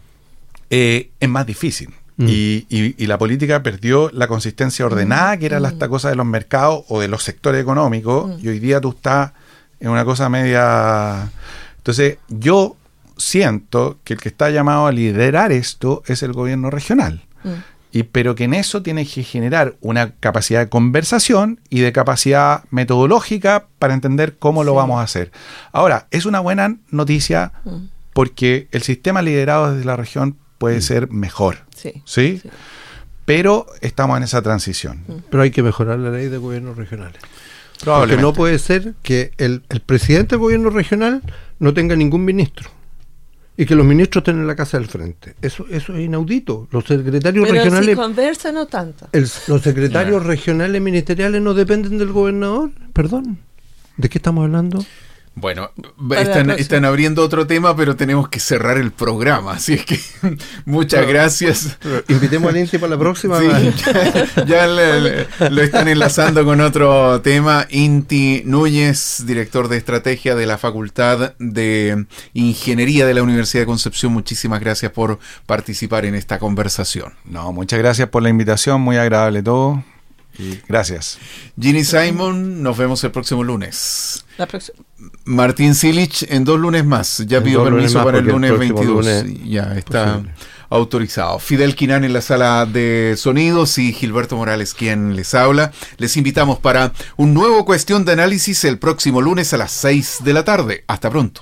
[SPEAKER 5] es más difícil. Y la política perdió la consistencia ordenada, que era esta cosa de los mercados o de los sectores económicos, y hoy día tú estás en una cosa media. Entonces yo siento que el que está llamado a liderar esto es el gobierno regional, pero que en eso tiene que generar una capacidad de conversación y de capacidad metodológica para entender cómo lo vamos a hacer. Ahora, es una buena noticia porque el sistema liderado desde la región puede ser mejor, ¿sí? Pero estamos en esa transición.
[SPEAKER 4] Pero hay que mejorar la ley de gobiernos regionales.
[SPEAKER 5] Probablemente.
[SPEAKER 4] Porque no puede ser que el presidente del gobierno regional no tenga ningún ministro y que los ministros estén en la casa del frente. Eso es inaudito. Los secretarios regionales...
[SPEAKER 3] Pero si conversan, no tanto.
[SPEAKER 4] Los secretarios regionales ministeriales no dependen del gobernador. Perdón. ¿De qué estamos hablando?
[SPEAKER 2] Bueno, están abriendo otro tema, pero tenemos que cerrar el programa, así es que muchas gracias.
[SPEAKER 4] Invitemos al Inti para la próxima.
[SPEAKER 2] Sí, ya lo están enlazando con otro tema. Inti Núñez, director de estrategia de la Facultad de Ingeniería de la Universidad de Concepción, muchísimas gracias por participar en esta conversación.
[SPEAKER 5] No, muchas gracias por la invitación, muy agradable todo. Y gracias.
[SPEAKER 2] Ginny Simon, nos vemos el próximo lunes.
[SPEAKER 3] La próxima.
[SPEAKER 2] Martín Silich, en 2 lunes más. Ya pido permiso para el lunes 22. Ya está autorizado. Fidel Quinán en la sala de sonidos y Gilberto Morales quien les habla. Les invitamos para un nuevo Cuestión de Análisis el próximo lunes a las 6 de la tarde. Hasta pronto.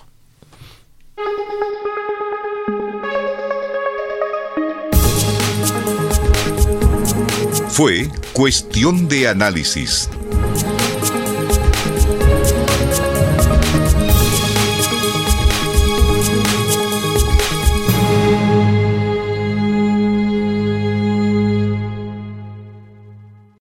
[SPEAKER 1] Fue Cuestión de Análisis,